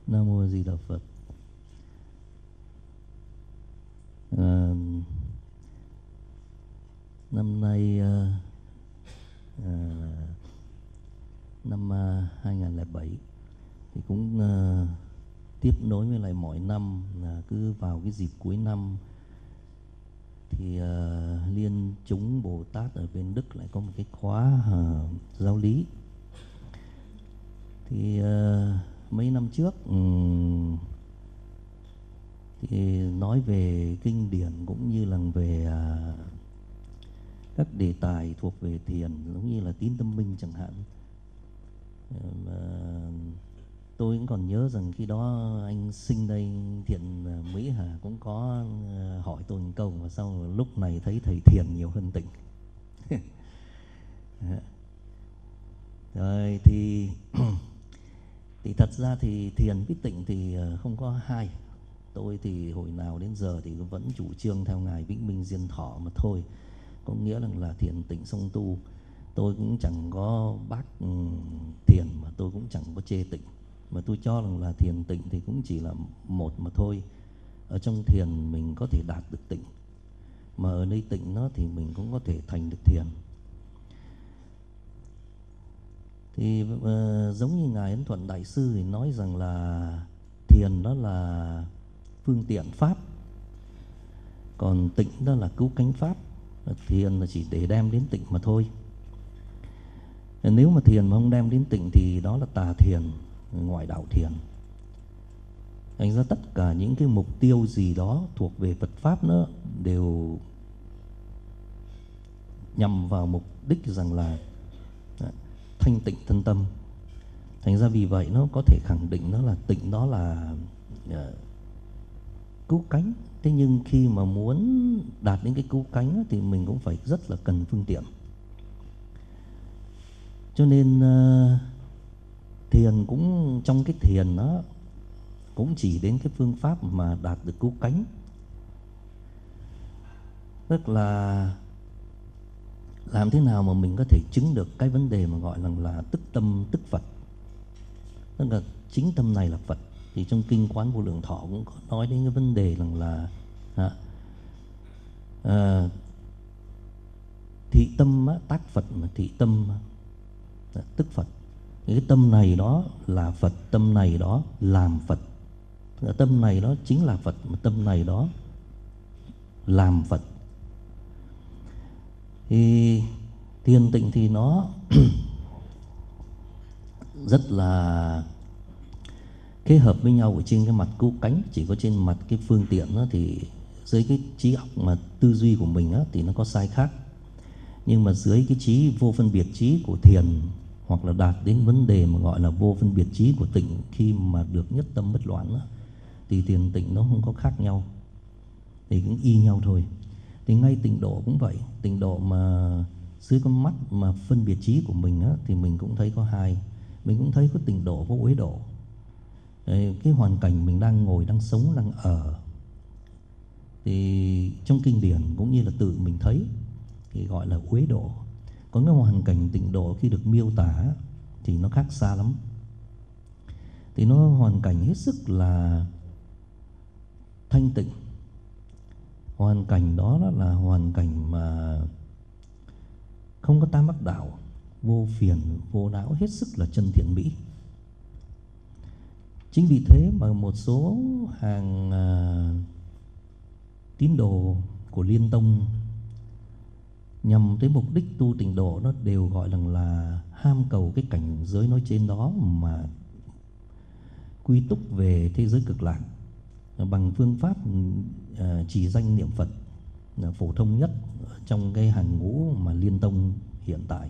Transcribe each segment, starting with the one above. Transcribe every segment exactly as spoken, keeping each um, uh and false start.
Nam Mô A Di Đà Phật. À, năm nay à, à, năm à, hai không không bảy thì cũng à, tiếp nối với lại mọi năm là cứ vào cái dịp cuối năm thì à, Liên chúng Bồ Tát ở bên Đức lại có một cái khóa à, giáo lý. Thì à, mấy năm trước um, thì nói về kinh điển cũng như là về à, các đề tài thuộc về thiền, giống như là tín tâm minh chẳng hạn. À, tôi cũng còn nhớ rằng khi đó anh Sinh đây, Thiện Mỹ Hà cũng có hỏi tôi một câu, mà sau lúc này thấy thầy thiền nhiều hơn Tịnh. Rồi thì thì thật ra thì thiền với Tịnh thì không có hai. Tôi thì hồi nào đến giờ thì vẫn chủ trương theo ngài Vĩnh Minh Diên Thọ mà thôi, có nghĩa là, là thiền tịnh song tu. Tôi cũng chẳng có bác um, thiền, mà tôi cũng chẳng có chê tịnh, mà tôi cho rằng là thiền tịnh thì cũng chỉ là một mà thôi. Ở trong thiền mình có thể đạt được tịnh, mà ở nơi tịnh nó thì mình cũng có thể thành được thiền. Thì uh, giống như ngài Ấn Thuận Đại sư thì nói rằng là thiền đó là phương tiện pháp, còn tịnh đó là cứu cánh pháp. Thiền là chỉ để đem đến tịnh mà thôi. Nếu mà thiền mà không đem đến tịnh thì đó là tà thiền, ngoại đạo thiền. Thành ra tất cả những cái mục tiêu gì đó thuộc về Phật Pháp nữa đều nhằm vào mục đích rằng là thanh tịnh thân tâm. Thành ra vì vậy nó có thể khẳng định nó là tịnh, đó là uh, cứu cánh. Thế nhưng khi mà muốn đạt đến cái cứu cánh thì mình cũng phải rất là cần phương tiện. Cho nên uh, thiền cũng, trong cái thiền nó cũng chỉ đến cái phương pháp mà đạt được cứu cánh. Tức là làm thế nào mà mình có thể chứng được cái vấn đề mà gọi là, là tức tâm tức Phật. Tức là chính tâm này là Phật. Thì trong Kinh Quán Vô Lượng Thọ cũng có nói đến cái vấn đề rằng là à, à, thị tâm á, tác Phật, mà thị tâm á, tức Phật. Cái tâm này đó là Phật, tâm này đó làm Phật. Tâm này đó chính là Phật, mà tâm này đó làm Phật. Thì thiền tịnh thì nó rất là kết hợp với nhau ở trên cái mặt cứu cánh. Chỉ có trên mặt cái phương tiện đó thì dưới cái trí óc mà tư duy của mình đó, thì nó có sai khác. Nhưng mà dưới cái trí vô phân biệt trí của thiền, hoặc là đạt đến vấn đề mà gọi là vô phân biệt trí của tịnh, khi mà được nhất tâm bất loạn đó, thì thiền tịnh nó không có khác nhau, thì cũng y nhau thôi. Thì ngay tịnh độ cũng vậy. Tịnh độ mà dưới con mắt mà phân biệt trí của mình á, thì mình cũng thấy có hai. Mình cũng thấy có tịnh độ, có uế độ. Cái hoàn cảnh mình đang ngồi, đang sống, đang ở, thì trong kinh điển cũng như là tự mình thấy thì gọi là uế độ. Còn cái hoàn cảnh tịnh độ khi được miêu tả thì nó khác xa lắm. Thì nó hoàn cảnh hết sức là thanh tịnh. Hoàn cảnh đó, đó là hoàn cảnh mà không có tam mắc đạo, vô phiền, vô não, hết sức là chân thiện mỹ. Chính vì thế mà một số hàng à, tín đồ của Liên Tông nhằm tới mục đích tu tịnh độ, nó đều gọi rằng là ham cầu cái cảnh giới nói trên đó, mà quy túc về thế giới cực lạc bằng phương pháp à, trì danh niệm Phật là phổ thông nhất trong cái hàng ngũ mà Liên Tông hiện tại.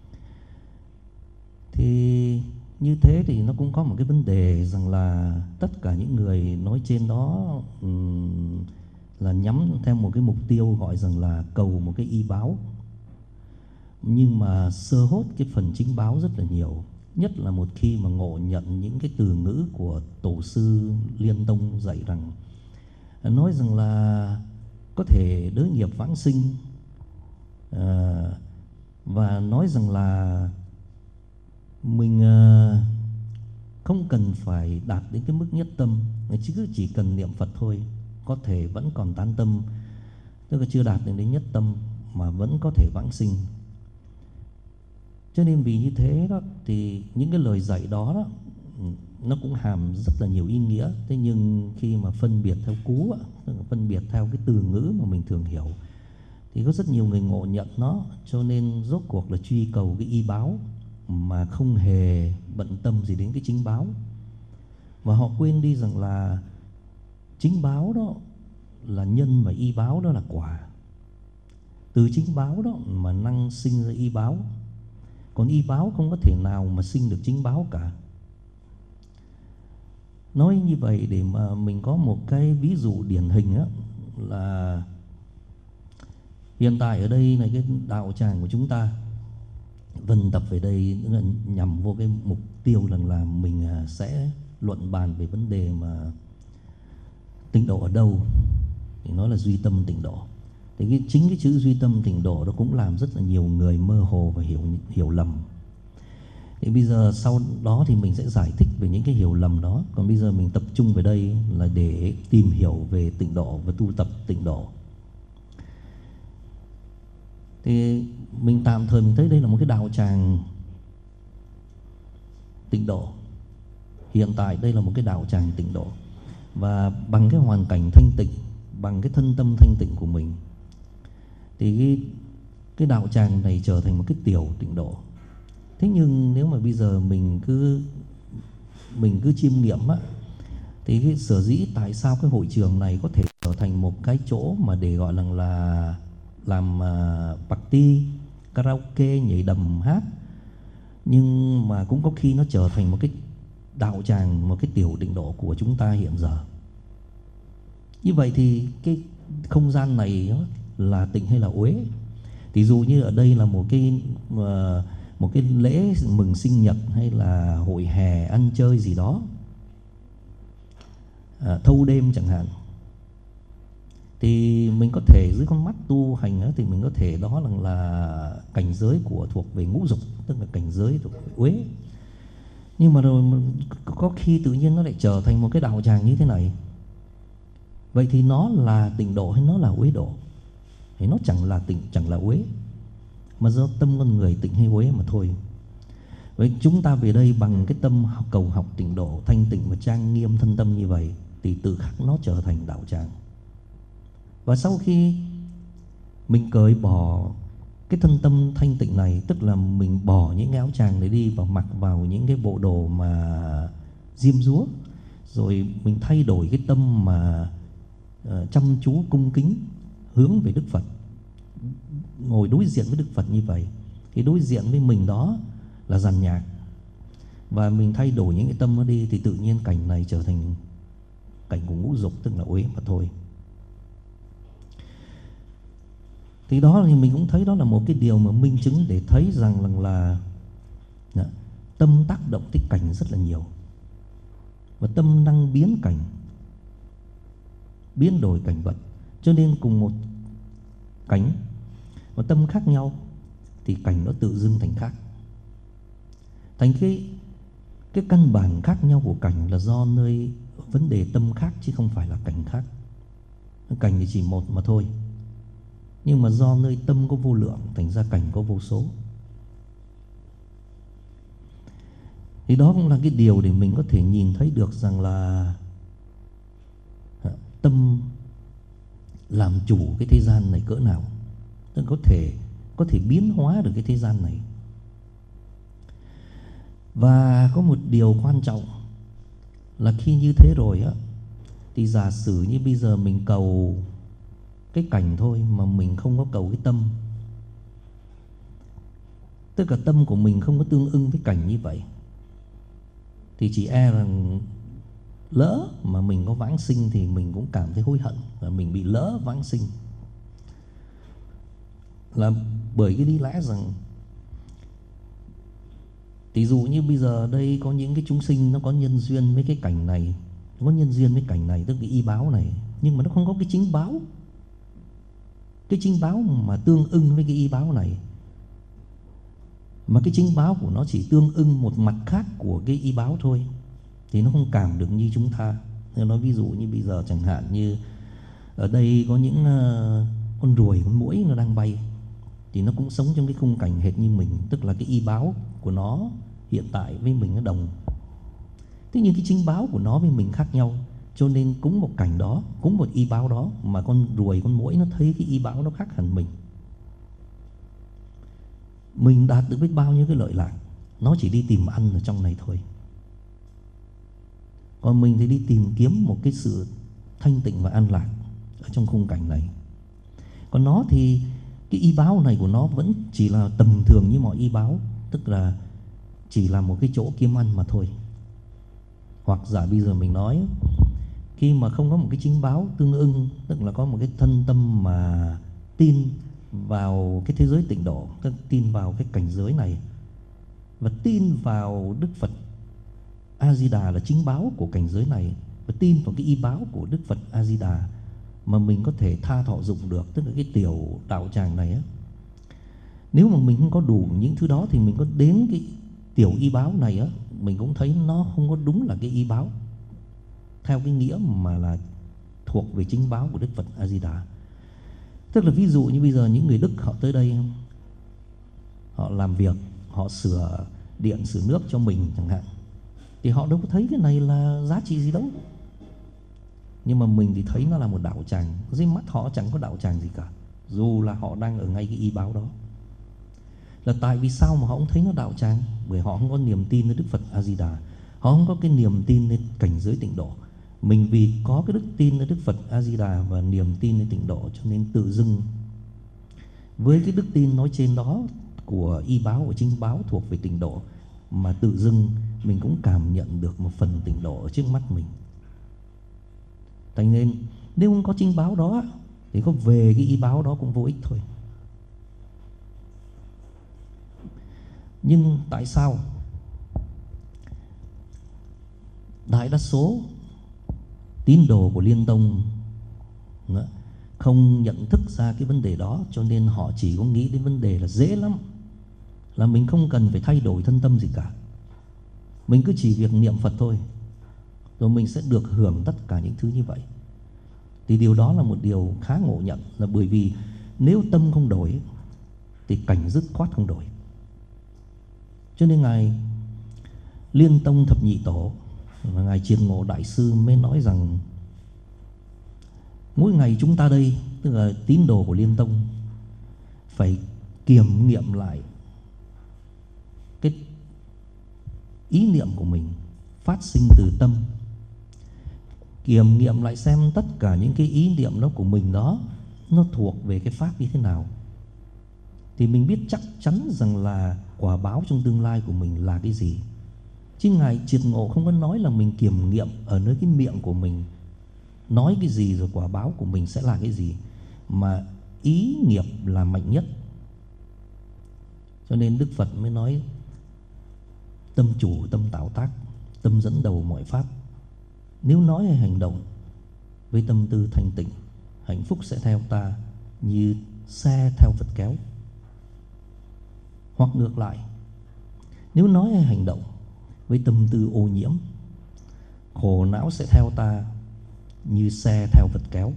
Thì như thế thì nó cũng có một cái vấn đề rằng là tất cả những người nói trên đó um, là nhắm theo một cái mục tiêu gọi rằng là cầu một cái y báo, nhưng mà sơ hốt cái phần chính báo rất là nhiều. Nhất là một khi mà ngộ nhận những cái từ ngữ của tổ sư Liên Tông dạy rằng, nói rằng là có thể đới nghiệp vãng sinh, à, và nói rằng là mình à, không cần phải đạt đến cái mức nhất tâm, chứ chỉ cần niệm Phật thôi, có thể vẫn còn tán tâm, tức là chưa đạt đến đến nhất tâm mà vẫn có thể vãng sinh. Cho nên vì như thế đó thì những cái lời dạy đó, đó nó cũng hàm rất là nhiều ý nghĩa. Thế nhưng khi mà phân biệt theo cú, tức là phân biệt theo cái từ ngữ mà mình thường hiểu, thì có rất nhiều người ngộ nhận nó, cho nên rốt cuộc là truy cầu cái y báo mà không hề bận tâm gì đến cái chính báo. Và họ quên đi rằng là chính báo đó là nhân và y báo đó là quả. Từ chính báo đó mà năng sinh ra y báo. Còn y báo không có thể nào mà sinh được chính báo cả. Nói như vậy để mà mình có một cái ví dụ điển hình á, là hiện tại ở đây này, cái đạo tràng của chúng ta vân tập về đây nhằm vô cái mục tiêu rằng là mình sẽ luận bàn về vấn đề mà tịnh độ ở đâu, thì nó là duy tâm tịnh độ. Thì cái, chính cái chữ duy tâm tịnh độ đó cũng làm rất là nhiều người mơ hồ và hiểu hiểu lầm. Thì bây giờ sau đó thì mình sẽ giải thích về những cái hiểu lầm đó. Còn bây giờ mình tập trung về đây là để tìm hiểu về tịnh độ và tu tập tịnh độ. Thì mình tạm thời mình thấy đây là một cái đạo tràng tịnh độ. Hiện tại đây là một cái đạo tràng tịnh độ. Và bằng cái hoàn cảnh thanh tịnh, bằng cái thân tâm thanh tịnh của mình, thì cái, cái đạo tràng này trở thành một cái tiểu tịnh độ. Thế nhưng nếu mà bây giờ mình cứ mình cứ chiêm nghiệm á, thì cái sở dĩ tại sao cái hội trường này có thể trở thành một cái chỗ mà để gọi là, là làm uh, party, karaoke, nhảy đầm hát, nhưng mà cũng có khi nó trở thành một cái đạo tràng, một cái tiểu tịnh độ của chúng ta hiện giờ. Như vậy thì cái không gian này là tịnh hay là uế? Thì dù như ở đây là một cái uh, một cái lễ mừng sinh nhật hay là hội hè ăn chơi gì đó, à, thâu đêm chẳng hạn, thì mình có thể dưới con mắt tu hành á, thì mình có thể đó là, là cảnh giới của thuộc về ngũ dục, tức là cảnh giới thuộc về uế. Nhưng mà rồi có khi tự nhiên nó lại trở thành một cái đạo tràng như thế này. Vậy thì nó là tịnh độ hay nó là uế độ? Thì nó chẳng là tịnh, chẳng là uế, mà do tâm con người tịnh hay uế mà thôi. Vậy chúng ta về đây bằng cái tâm cầu học tịnh độ, thanh tịnh và trang nghiêm thân tâm như vậy, thì tự khắc nó trở thành đạo tràng. Và sau khi mình cởi bỏ cái thân tâm thanh tịnh này, tức là mình bỏ những cái áo tràng để đi và mặc vào những cái bộ đồ mà diêm dúa, rồi mình thay đổi cái tâm mà uh, chăm chú cung kính hướng về Đức Phật, ngồi đối diện với Đức Phật như vậy, thì đối diện với mình đó là dàn nhạc. Và mình thay đổi những cái tâm nó đi, thì tự nhiên cảnh này trở thành cảnh của ngũ dục, tức là uế mà thôi. Thì đó thì mình cũng thấy đó là một cái điều mà minh chứng để thấy rằng là, là, là tâm tác động tới cảnh rất là nhiều. Và tâm năng biến cảnh, biến đổi cảnh vật. Cho nên cùng một cảnh và tâm khác nhau thì cảnh nó tự dưng thành khác. Thành cái cái căn bản khác nhau của cảnh là do nơi vấn đề tâm khác, chứ không phải là cảnh khác. Cảnh thì chỉ một mà thôi, nhưng mà do nơi tâm có vô lượng, thành ra cảnh có vô số. Thì đó cũng là cái điều để mình có thể nhìn thấy được rằng là tâm làm chủ cái thế gian này cỡ nào, tức có thể có thể biến hóa được cái thế gian này. Và có một điều quan trọng là khi như thế rồi á, thì giả sử như bây giờ mình cầu cái cảnh thôi mà mình không có cầu cái tâm, tức là tâm của mình không có tương ưng với cảnh như vậy, thì chỉ e rằng lỡ mà mình có vãng sinh thì mình cũng cảm thấy hối hận và mình bị lỡ vãng sinh. Là bởi cái lý lẽ rằng tỷ dụ như bây giờ đây có những cái chúng sinh nó có nhân duyên với cái cảnh này, có nhân duyên với cảnh này, tức cái y báo này, nhưng mà nó không có cái chính báo, cái chính báo mà tương ưng với cái y báo này, mà cái chính báo của nó chỉ tương ưng một mặt khác của cái y báo thôi. thì nó không cảm được như chúng ta. Nếu nói ví dụ như bây giờ chẳng hạn như ở đây có những uh, con ruồi, con muỗi nó đang bay, thì nó cũng sống trong cái khung cảnh hệt như mình, tức là cái y báo của nó hiện tại với mình nó đồng. Thế nhưng cái chính báo của nó với mình khác nhau, cho nên cũng một cảnh đó, cũng một y báo đó mà con ruồi, con muỗi nó thấy cái y báo nó khác hẳn mình. Mình đạt được biết bao nhiêu cái lợi lạc, nó chỉ đi tìm ăn ở trong này thôi. Còn mình thì đi tìm kiếm một cái sự thanh tịnh và an lạc ở trong khung cảnh này. Còn nó thì cái y báo này của nó vẫn chỉ là tầm thường như mọi y báo, tức là chỉ là một cái chỗ kiếm ăn mà thôi. Hoặc giả bây giờ mình nói, khi mà không có một cái chính báo tương ưng, tức là có một cái thân tâm mà tin vào cái thế giới tịnh độ, tức tin vào cái cảnh giới này, và tin vào Đức Phật A-di-đà là chính báo của cảnh giới này, và tin vào cái y báo của Đức Phật A-di-đà mà mình có thể tha thọ dụng được, tức là cái tiểu đạo tràng này á. Nếu mà mình không có đủ những thứ đó thì mình có đến cái tiểu y báo này á, mình cũng thấy nó không có đúng là cái y báo theo cái nghĩa mà là thuộc về chính báo của Đức Phật A-di-đà. Tức là ví dụ như bây giờ những người Đức họ tới đây, họ làm việc, họ sửa điện, sửa nước cho mình chẳng hạn, thì họ đâu có thấy cái này là giá trị gì đâu. Nhưng mà mình thì thấy nó là một đạo tràng, dưới mắt họ chẳng có đạo tràng gì cả, dù là họ đang ở ngay cái y báo đó. Là tại vì sao mà họ không thấy nó đạo tràng? Bởi họ không có niềm tin với Đức Phật A-di-đà, họ không có cái niềm tin đến cảnh giới tịnh độ. Mình vì có cái đức tin với Đức Phật A-di-đà và niềm tin đến tịnh độ, cho nên tự dưng với cái đức tin nói trên đó của y báo, của chính báo thuộc về tịnh độ, mà tự dưng mình cũng cảm nhận được một phần tịnh độ ở trước mắt mình. Thành nên nếu không có chính báo đó thì có về cái y báo đó cũng vô ích thôi. Nhưng tại sao đại đa số tín đồ của Liên Tông không nhận thức ra cái vấn đề đó, cho nên họ chỉ có nghĩ đến vấn đề là dễ lắm, là mình không cần phải thay đổi thân tâm gì cả, mình cứ chỉ việc niệm Phật thôi, rồi mình sẽ được hưởng tất cả những thứ như vậy. Thì điều đó là một điều khá ngộ nhận, là bởi vì nếu tâm không đổi thì cảnh dứt khoát không đổi. Cho nên Ngài Liên Tông Thập Nhị Tổ và Ngài Triệt Ngộ Đại Sư mới nói rằng mỗi ngày chúng ta đây, tức là tín đồ của Liên Tông, phải kiểm nghiệm lại cái ý niệm của mình phát sinh từ tâm, kiểm nghiệm lại xem tất cả những cái ý niệm đó của mình đó nó thuộc về cái pháp như thế nào, thì mình biết chắc chắn rằng là quả báo trong tương lai của mình là cái gì. Chứ Ngài Triệt Ngộ không có nói là mình kiểm nghiệm ở nơi cái miệng của mình nói cái gì rồi quả báo của mình sẽ là cái gì, mà ý nghiệp là mạnh nhất. Cho nên Đức Phật mới nói tâm chủ, tâm tạo tác, tâm dẫn đầu mọi pháp. Nếu nói hay hành động với tâm tư thanh tịnh, hạnh phúc sẽ theo ta như xe theo vật kéo. Hoặc ngược lại, nếu nói hay hành động với tâm tư ô nhiễm, khổ não sẽ theo ta như xe theo vật kéo.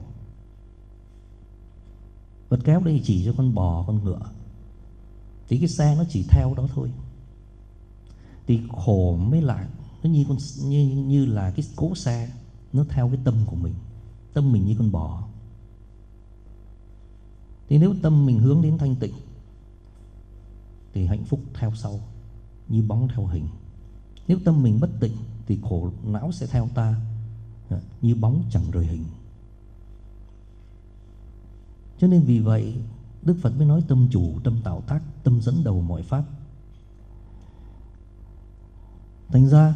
Vật kéo đây chỉ cho con bò, con ngựa, thì cái xe nó chỉ theo đó thôi. Thì khổ mới là nó như, con, như, như là cái cỗ xe, nó theo cái tâm của mình. Tâm mình như con bò. Thì nếu tâm mình hướng đến thanh tịnh thì hạnh phúc theo sau như bóng theo hình. Nếu tâm mình bất tịnh thì khổ não sẽ theo ta như bóng chẳng rời hình. Cho nên vì vậy Đức Phật mới nói tâm chủ, tâm tạo tác, tâm dẫn đầu mọi pháp. Thành ra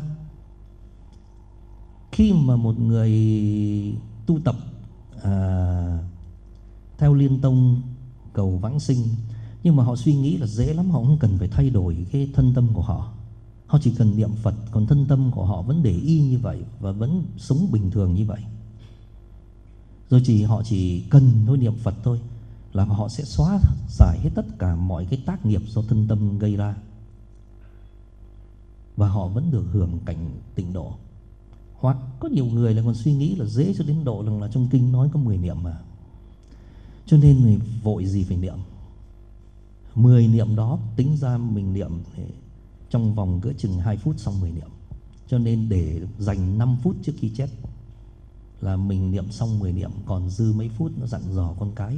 khi mà một người tu tập à, theo Liên Tông cầu vãng sinh, nhưng mà họ suy nghĩ là dễ lắm, họ không cần phải thay đổi cái thân tâm của họ, họ chỉ cần niệm Phật, còn thân tâm của họ vẫn để y như vậy và vẫn sống bình thường như vậy. Rồi chỉ họ chỉ cần thôi niệm Phật thôi là họ sẽ xóa giải hết tất cả mọi cái tác nghiệp do thân tâm gây ra, và họ vẫn được hưởng cảnh tịnh độ. Hoặc có nhiều người là còn suy nghĩ là dễ cho đến độ rằng là trong kinh nói có mười niệm mà, cho nên người vội gì phải niệm. Mười niệm đó tính ra mình niệm trong vòng cỡ chừng hai phút xong mười niệm. Cho nên để dành năm phút trước khi chết là mình niệm xong mười niệm, còn dư mấy phút nó dặn dò con cái.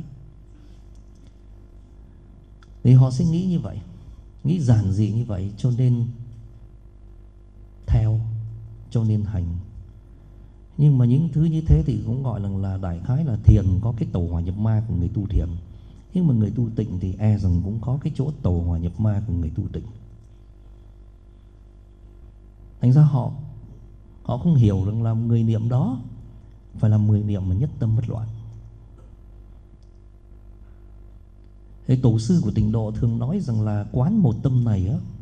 Thì họ sẽ nghĩ như vậy, nghĩ giản dị như vậy, cho nên theo, cho nên hành. Nhưng mà những thứ như thế thì cũng gọi là, là đại khái là thiền có cái tổ hòa nhập ma của người tu thiền. Nhưng mà người tu tịnh thì e rằng cũng có cái chỗ tổ hòa nhập ma của người tu tịnh. Thành ra họ Họ không hiểu rằng là người niệm đó phải là mười niệm mà nhất tâm bất loạn. Thế tổ sư của Tịnh Độ thường nói rằng là quán một tâm này á,